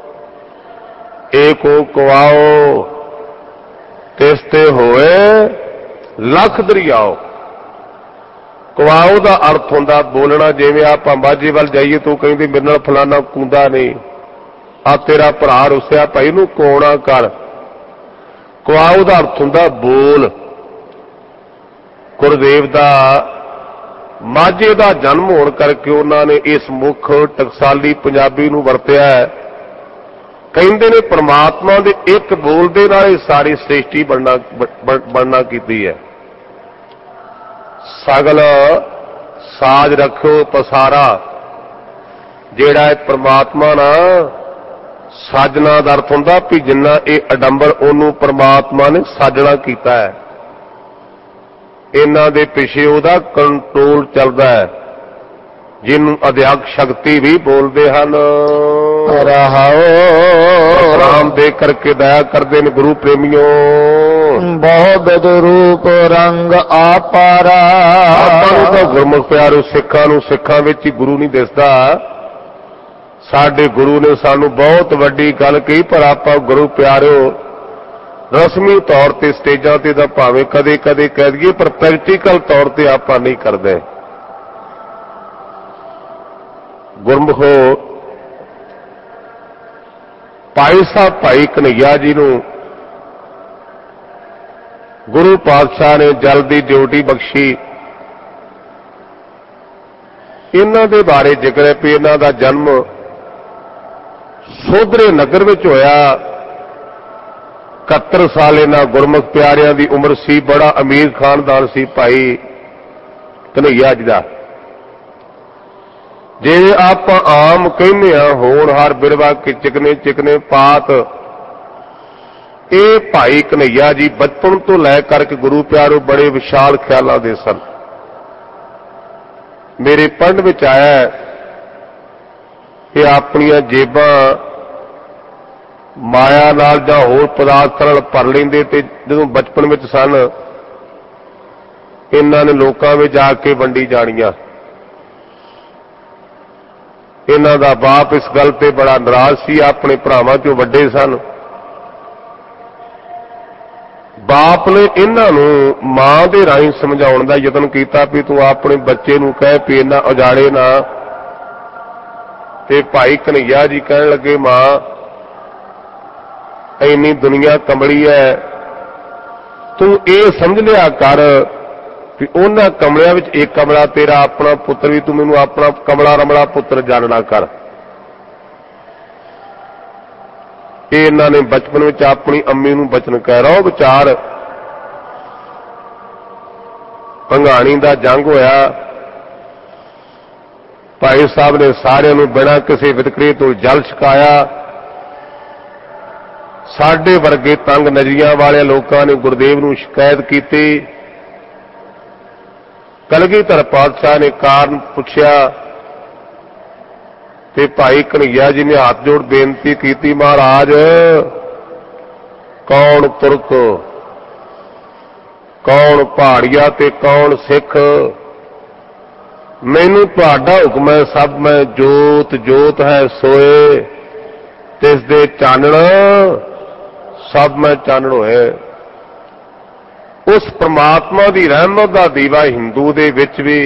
Speaker 2: ਏਕੋ ਕਵਾਓ, ਤਿਸ ਤੇ ਹੋਏ ਲੱਖ ਦਰਿਆਓ। ਕਵਾਓ ਦਾ ਅਰਥ ਹੁੰਦਾ ਬੋਲਣਾ। ਜਿਵੇਂ ਆਪਾਂ ਮਾਝੇ ਵੱਲ ਜਾਈਏ ਤਾਂ ਕਹਿੰਦੇ ਮੇਰੇ ਨਾਲ ਫਲਾਣਾ ਕੂੰਦਾ ਨਹੀਂ, ਆ ਤੇਰਾ ਭਰਾ ਰੁੱਸਿਆ ਭਾਈ ਨੂੰ ਕੋਣਾ ਕਰ। ਕਵਾਓ ਦਾ ਅਰਥ ਹੁੰਦਾ ਬੋਲ। ਗੁਰਦੇਵ ਦਾ ਮਾਝੇ ਦਾ ਜਨਮ ਹੋਣ ਕਰਕੇ ਉਹਨਾਂ ਨੇ ਇਸ ਮੁੱਖ ਟਕਸਾਲੀ ਪੰਜਾਬੀ ਨੂੰ ਵਰਤਿਆ ਹੈ। ਕਹਿੰਦੇ ਨੇ ਪ੍ਰਮਾਤਮਾ ਦੇ ਇੱਕ ਬੋਲ ਦੇ ਨਾਲ ਇਹ ਸਾਰੀ ਸ੍ਰਿਸ਼ਟੀ ਬਣਨਾ ਬਣਨਾ ਕੀਤੀ ਹੈ। ਸਗਲ ਸਾਜ ਰੱਖਿਓ ਪਸਾਰਾ, ਜਿਹੜਾ ਇਹ ਪ੍ਰਮਾਤਮਾ ਨਾ ਸਾਜਣਾ ਦਾ ਅਰਥ ਹੁੰਦਾ ਵੀ ਜਿੰਨਾ ਇਹ ਅਡੰਬਰ ਉਹਨੂੰ ਪ੍ਰਮਾਤਮਾ ਨੇ ਸਾਜਣਾ ਕੀਤਾ ਹੈ। ਇਹਨਾਂ ਦੇ ਪਿੱਛੇ ਉਹਦਾ ਕੰਟਰੋਲ ਚੱਲਦਾ ਹੈ, ਜਿਹਨੂੰ ਅਧਿਆਤਮਕ ਸ਼ਕਤੀ ਵੀ ਬੋਲਦੇ ਹਨ। ਰਹਾਓ ਰਾਮ ਦੇ ਕਰਕੇ ਦਇਆ ਕਰਦੇ ਨੇ ਗੁਰੂ ਪ੍ਰੇਮੀਓ।
Speaker 1: ਬਹੁਤ ਰੂਪ ਰੰਗ ਆਪਾਰਾ।
Speaker 2: ਆਪਾਂ ਨੂੰ ਤਾਂ ਗੁਰਮੁਖ ਪਿਆਰੋ ਸਿੱਖਾਂ ਨੂੰ ਸਿੱਖਾਂ ਵਿੱਚ ਹੀ ਗੁਰੂ ਨਹੀਂ ਦਿਸਦਾ। ਸਾਡੇ ਗੁਰੂ ਨੇ ਸਾਨੂੰ ਬਹੁਤ ਵੱਡੀ ਗੱਲ ਕਹੀ, ਪਰ ਆਪਾਂ ਗੁਰੂ ਪਿਆਰਿਓ ਰਸਮੀ ਤੌਰ ਤੇ ਸਟੇਜਾਂ ਤੇ ਤਾਂ ਭਾਵੇਂ ਕਦੇ ਕਦੇ ਕਹਿ ਦਈਏ, ਪਰ ਪ੍ਰੈਕਟੀਕਲ ਤੌਰ ਤੇ ਆਪਾਂ ਨਹੀਂ ਕਰਦੇ। ਗੁਰਮੁਖੋ ਭਾਈ ਸਾਹਿਬ ਭਾਈ ਕਨ੍ਹਈਆ ਜੀ ਨੂੰ ਗੁਰੂ ਪਾਤਸ਼ਾਹ ਨੇ ਜਲ ਦੀ ਡਿਊਟੀ ਬਖਸ਼ੀ। ਇਹਨਾਂ ਦੇ ਬਾਰੇ ਜ਼ਿਕਰ ਹੈ ਵੀ ਇਹਨਾਂ ਦਾ ਜਨਮ ਸੋਧਰੇ ਨਗਰ ਵਿੱਚ ਹੋਇਆ। ਇਕਹੱਤਰ ਸਾਲ ਇਹਨਾਂ ਗੁਰਮੁਖ ਪਿਆਰਿਆਂ ਦੀ ਉਮਰ ਸੀ। ਬੜਾ ਅਮੀਰ ਖਾਨਦਾਨ ਸੀ ਭਾਈ ਕਨ੍ਹਈਆ ਜੀ ਦਾ। ਜਿਵੇਂ ਆਪਾਂ ਆਮ ਕਹਿੰਦੇ ਹਾਂ ਹੋਣਹਾਰ ਬਿਰਵਾ ਕਿ ਚਿਕਨੇ ਚਿਕਨੇ ਪਾਤ, ਇਹ ਭਾਈ ਕਨ੍ਹਈਆ ਜੀ ਬਚਪਨ ਤੋਂ ਲੈ ਕਰਕੇ ਗੁਰੂ ਪਿਆਰੋ ਬੜੇ ਵਿਸ਼ਾਲ ਖਿਆਲਾਂ ਦੇ ਸਨ। ਮੇਰੇ ਪੜ੍ਹਨ ਵਿੱਚ ਆਇਆ ਕਿ ਆਪਣੀਆਂ ਜੇਬਾਂ ਮਾਇਆ ਨਾਲ ਜਾਂ ਹੋਰ ਪਦਾਰਥਾਂ ਨਾਲ ਭਰ ਲੈਂਦੇ, ਤੇ ਜਦੋਂ ਬਚਪਨ ਵਿੱਚ ਸਨ ਇਹਨਾਂ ਨੇ ਲੋਕਾਂ ਵਿੱਚ ਜਾ ਕੇ ਵੰਡੀ ਜਾਣੀਆਂ। ਇਹਨਾਂ ਦਾ ਬਾਪ ਇਸ ਗੱਲ ਤੇ ਬੜਾ ਨਾਰਾਜ਼ ਸੀ, ਆਪਣੇ ਭਰਾਵਾਂ ਚੋਂ ਵੱਡੇ ਸਨ। ਬਾਪ ਨੇ ਇਹਨਾਂ ਨੂੰ ਮਾਂ ਦੇ ਰਾਹੀਂ ਸਮਝਾਉਣ ਦਾ ਯਤਨ ਕੀਤਾ ਵੀ ਤੂੰ ਆਪਣੇ ਬੱਚੇ ਨੂੰ ਕਹਿ ਵੀ ਇਹਨਾਂ ਉਜਾੜੇ ਨਾ। ਤੇ ਭਾਈ ਕਨ੍ਹਈਆ ਜੀ ਕਹਿਣ ਲੱਗੇ, ਮਾਂ ਇੰਨੀ ਦੁਨੀਆ ਕਮਲੀ ਹੈ, ਤੂੰ ਇਹ ਸਮਝ ਲਿਆ ਕਰ ਵੀ ਉਹਨਾਂ ਕਮਲਿਆਂ ਵਿੱਚ ਇੱਕ ਕਮਲਾ ਤੇਰਾ ਆਪਣਾ ਪੁੱਤਰ ਵੀ, ਤੂੰ ਮੈਨੂੰ ਆਪਣਾ ਕਮਲਾ ਰਮਲਾ ਪੁੱਤਰ ਜਾਣਨਾ ਕਰ। ਇਹ ਇਹਨਾਂ ਨੇ ਬਚਪਨ ਵਿੱਚ ਆਪਣੀ ਅੰਮੀ ਨੂੰ ਬਚਨ ਕਹਿ ਰਹਾ। ਵਿਚਾਰ ਭੰਗਾਣੀ ਦਾ ਜੰਗ ਹੋਇਆ। ਭਾਈ ਸਾਹਿਬ ਨੇ ਸਾਰਿਆਂ ਨੂੰ ਬਿਨਾਂ ਕਿਸੇ ਵਿਤਕਰੇ ਤੋਂ ਜਲ ਛਕਾਇਆ। ਸਾਡੇ ਵਰਗੇ ਤੰਗ ਨਜ਼ਰੀਆਂ ਵਾਲਿਆਂ ਲੋਕਾਂ ਨੇ ਗੁਰਦੇਵ ਨੂੰ ਸ਼ਿਕਾਇਤ ਕੀਤੀ। ਕਲਗੀਧਰ ਪਾਤਸ਼ਾਹ ਨੇ ਕਾਰਨ ਪੁੱਛਿਆ ਤੇ ਭਾਈ ਕਨ੍ਹਈਆ ਜੀ ਨੇ ਹੱਥ ਜੋੜ ਬੇਨਤੀ ਕੀਤੀ, ਮਹਾਰਾਜ ਕੌਣ ਤੁਰਕ, ਕੌਣ ਪਹਾੜੀਆ ਤੇ ਕੌਣ ਸਿੱਖ, ਮੈਨੂੰ ਤੁਹਾਡਾ ਹੁਕਮ ਹੈ। ਸਭ ਮੈਂ ਜੋਤ ਜੋਤ ਹੈ ਸੋਏ, ਤਿਸ ਦੇ ਚਾਨਣ ਸਭ ਮੈਂ ਚਾਨਣ ਹੋਏ। ਉਸ ਪ੍ਰਮਾਤਮਾ ਦੀ ਰਹਿਮਤ ਦਾ ਦੀਵਾ ਹਿੰਦੂ ਦੇ ਵਿੱਚ ਵੀ,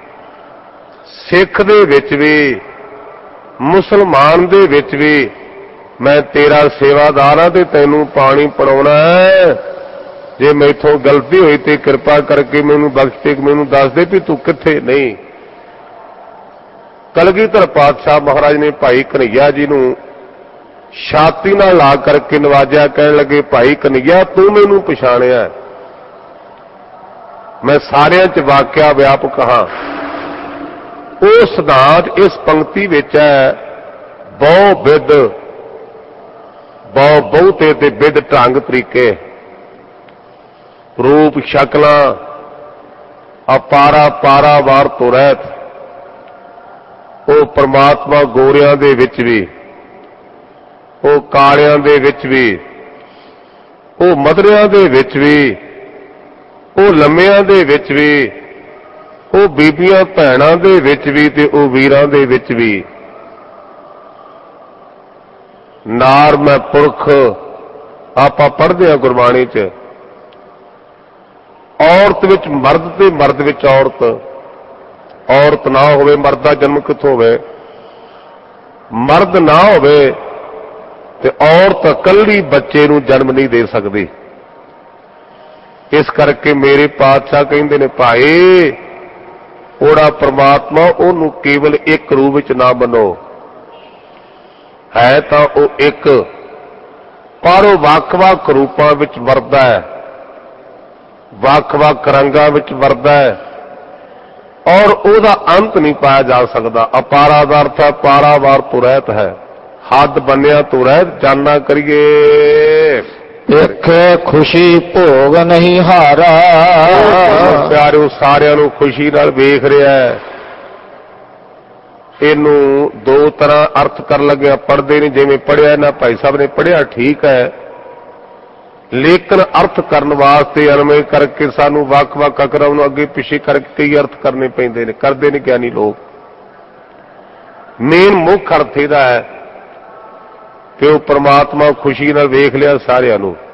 Speaker 2: ਸਿੱਖ ਦੇ ਵਿੱਚ ਵੀ, ਮੁਸਲਮਾਨ ਦੇ ਵਿੱਚ ਵੀ ਮੈਂ ਤੇਰਾ ਸੇਵਾਦਾਰ ਹਾਂ ਤੇ ਤੈਨੂੰ ਪਾਣੀ ਪਿਲਾਉਣਾ ਹੈ। ਜੇ ਮੈਥੋਂ ਗਲਤੀ ਹੋਈ ਤੇ ਕਿਰਪਾ ਕਰਕੇ ਮੈਨੂੰ ਬਖਸ਼ ਦੇ, ਮੈਨੂੰ ਦੱਸ ਦੇ ਵੀ ਤੂੰ ਕਿੱਥੇ। ਨਹੀਂ, ਕਲਗੀਧਰ ਪਾਤਸ਼ਾਹ ਮਹਾਰਾਜ ਨੇ ਭਾਈ ਕਨ੍ਹਈਆ ਜੀ ਨੂੰ ਛਾਤੀ ਨਾਲ ਲਾ ਕਰਕੇ ਨਵਾਜਿਆ। ਕਹਿਣ ਲੱਗੇ, ਭਾਈ ਕਨ੍ਹਈਆ ਤੂੰ ਮੈਨੂੰ ਪਛਾਣਿਆ, ਮੈਂ ਸਾਰਿਆਂ 'ਚ ਵਾਕਿਆ ਵਿਆਪਕ ਹਾਂ। ਉਹ ਸਿਧਾਂਤ ਇਸ ਪੰਕਤੀ ਵਿੱਚ ਹੈ, ਬਹੁ ਬਿਦ, ਬਹੁ ਬਹੁਤੇ ਤੇ ਬਿਦ ਢੰਗ ਤਰੀਕੇ, ਰੂਪ ਸ਼ਕਲਾਂ, ਅਪਾਰਾ ਪਾਰਾ ਵਾਰ ਤੋਂ ਰਹਿਤ। ਉਹ ਪਰਮਾਤਮਾ ਗੋਰਿਆਂ ਦੇ ਵਿੱਚ ਵੀ, ਉਹ ਕਾਲਿਆਂ ਦੇ ਵਿੱਚ ਵੀ, ਉਹ ਮਧਰਿਆਂ ਦੇ ਵਿੱਚ ਵੀ, ਉਹ ਲੰਮਿਆਂ ਦੇ ਵਿੱਚ ਵੀ, ਉਹ ਬੀਬੀਆਂ ਭੈਣਾਂ ਦੇ ਵਿੱਚ ਵੀ ਤੇ ਉਹ ਵੀਰਾਂ ਦੇ ਵਿੱਚ ਵੀ। ਨਾਰ ਮੈਂ ਪੁਰਖ, ਆਪਾਂ ਪੜ੍ਹਦੇ ਹਾਂ ਗੁਰਬਾਣੀ 'ਚ, ਔਰਤ ਵਿੱਚ ਮਰਦ ਤੇ ਮਰਦ ਵਿੱਚ ਔਰਤ। ਔਰਤ ਨਾ ਹੋਵੇ ਮਰਦ ਦਾ ਜਨਮ ਕਿੱਥੋਂ ਹੋਵੇ, ਮਰਦ ਨਾ ਹੋਵੇ ਤੇ ਔਰਤ ਇਕੱਲੀ ਬੱਚੇ ਨੂੰ ਜਨਮ ਨਹੀਂ ਦੇ ਸਕਦੀ। ਇਸ ਕਰਕੇ ਮੇਰੇ ਪਾਤਸ਼ਾਹ ਕਹਿੰਦੇ ਨੇ, ਭਾਈ ਉਹਦਾ ਪ੍ਰਮਾਤਮਾ ਉਹਨੂੰ ਕੇਵਲ ਇੱਕ ਰੂਪ ਵਿੱਚ ਨਾ ਮੰਨੋ, ਹੈ ਤਾਂ ਉਹ ਇੱਕ, ਪਰ ਉਹ ਵੱਖ-ਵੱਖ ਰੂਪਾਂ ਵਿੱਚ ਵਰਤਦਾ ਹੈ, ਵੱਖ-ਵੱਖ ਰੰਗਾਂ ਵਿੱਚ ਵਰਤਦਾ ਹੈ, ਔਰ ਉਹਦਾ ਅੰਤ ਨਹੀਂ ਪਾਇਆ ਜਾ ਸਕਦਾ। ਅਪਾਰਾ ਦਾ ਅਰਥ ਹੈ ਪਾਰਾਵਾਰ ਤੋਂ ਰਹਿਤ ਹੈ, ਹੱਦ ਬੰਨਿਆ ਤੋਂ ਰਹਿਤ। ਜਾਨਾ ਕਰੀਏ
Speaker 1: ਦੇਖੇ ਖੁਸ਼ੀ ਭੋਗ ਨਹੀਂ ਹਾਰਾ।
Speaker 2: ਪਿਆਰਿਓ ਸਾਰਿਆਂ ਨੂੰ ਖੁਸ਼ੀ ਨਾਲ ਵੇਖ ਰਿਹਾ ਹੈ। ਇਹਨੂੰ ਦੋ ਤਰ੍ਹਾਂ ਅਰਥ ਕਰਨ ਲੱਗਿਆ, ਪੜ੍ਹਦੇ ਨਹੀਂ ਜਿਵੇਂ ਪੜ੍ਹਿਆ ਇਹਨਾਂ ਭਾਈ ਸਾਹਿਬ ਨੇ ਪੜ੍ਹਿਆ ਠੀਕ ਹੈ, ਲੇਕਿਨ ਅਰਥ ਕਰਨ ਵਾਸਤੇ ਅਨਮੇ ਕਰਕੇ ਸਾਨੂੰ ਵੱਖ-ਵੱਖ ਅਕਰਾਂ ਨੂੰ ਅੱਗੇ ਪਿੱਛੇ ਕਰਕੇ ਕਈ ਅਰਥ ਕਰਨੇ ਪੈਂਦੇ ਨੇ, ਕਰਦੇ ਨੇ ਗਿਆਨੀ ਲੋਕ। ਮੇਨ ਮੁੱਖ ਅਰਥ ਇਹਦਾ ਹੈ ਕਿ ਉਹ ਪਰਮਾਤਮਾ ਖੁਸ਼ੀ ਨਾਲ ਵੇਖ ਲਿਆ ਸਾਰਿਆਂ ਨੂੰ।